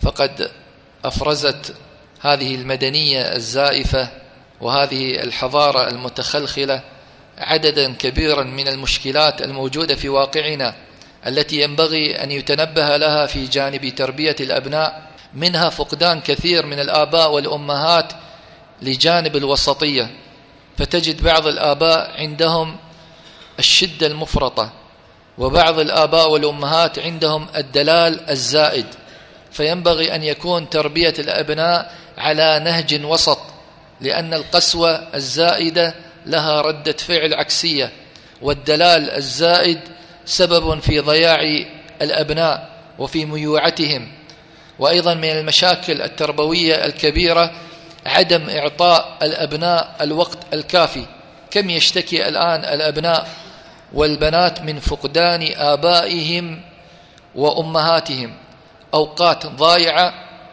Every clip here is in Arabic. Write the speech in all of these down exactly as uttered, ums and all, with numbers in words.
فقد أفرزت هذه المدنية الزائفة وهذه الحضارة المتخلخلة عددا كبيرا من المشكلات الموجودة في واقعنا التي ينبغي أن يتنبه لها في جانب تربية الأبناء، منها فقدان كثير من الآباء والأمهات لجانب الوسطية، فتجد بعض الآباء عندهم الشدة المفرطة، وبعض الآباء والأمهات عندهم الدلال الزائد، فينبغي أن يكون تربية الأبناء على نهج وسط، لأن القسوة الزائدة لها ردة فعل عكسية، والدلال الزائد سبب في ضياع الأبناء وفي ميوعتهم. وأيضا من المشاكل التربوية الكبيرة عدم إعطاء الأبناء الوقت الكافي. كم يشتكي الآن الأبناء والبنات من فقدان آبائهم وأمهاتهم، أوقات ضائعة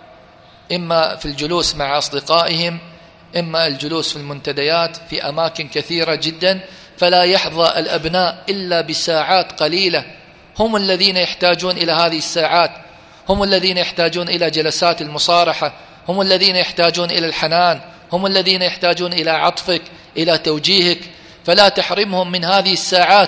إما في الجلوس مع أصدقائهم، إما الجلوس في المنتديات في أماكن كثيرة جدا، فلا يحظى الأبناء إلا بساعات قليلة. هم الذين يحتاجون إلى هذه الساعات، هم الذين يحتاجون إلى جلسات المصارحة، هم الذين يحتاجون إلى الحنان، هم الذين يحتاجون إلى عطفك، إلى توجيهك، فلا تحرمهم من هذه الساعات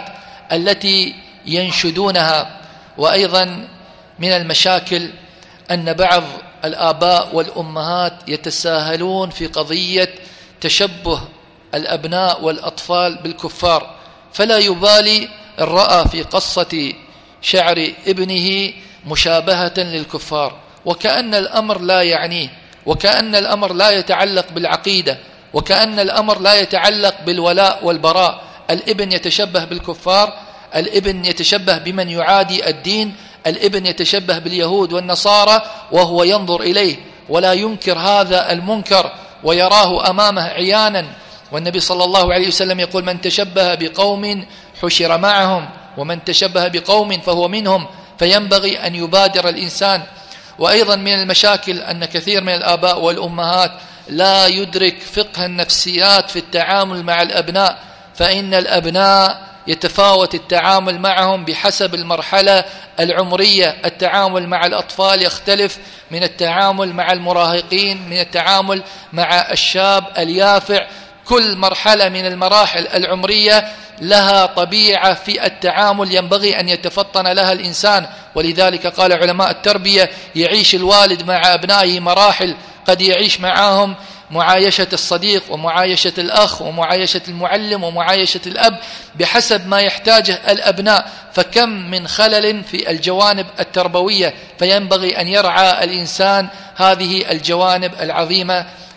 التي ينشدونها. وأيضا من المشاكل أن بعض الآباء والأمهات يتساهلون في قضية تشبه الأبناء والأطفال بالكفار، فلا يبالي إن رأى في قصة شعر ابنه مشابهة للكفار، وكأن الأمر لا يعنيه، وكأن الأمر لا يتعلق بالعقيدة، وكأن الأمر لا يتعلق بالولاء والبراء. الابن يتشبه بالكفار، الابن يتشبه بمن يعادي الدين، الابن يتشبه باليهود والنصارى وهو ينظر إليه ولا ينكر هذا المنكر ويراه أمامه عيانا. والنبي صلى الله عليه وسلم يقول: من تشبه بقوم حشر معهم، ومن تشبه بقوم فهو منهم. فينبغي أن يبادر الإنسان. وأيضا من المشاكل أن كثير من الآباء والأمهات لا يدرك فقه النفسيات في التعامل مع الأبناء، فإن الأبناء يتفاوت التعامل معهم بحسب المرحلة العمرية. التعامل مع الأطفال يختلف من التعامل مع المراهقين، من التعامل مع الشاب اليافع. كل مرحلة من المراحل العمرية لها طبيعة في التعامل ينبغي أن يتفطن لها الإنسان. ولذلك قال علماء التربية: يعيش الوالد مع أبنائه مراحل، قد يعيش معهم معايشة الصديق ومعايشة الأخ ومعايشة المعلم ومعايشة الأب بحسب ما يحتاجه الأبناء. فكم من خلل في الجوانب التربوية، فينبغي أن يرعى الإنسان هذه الجوانب العظيمة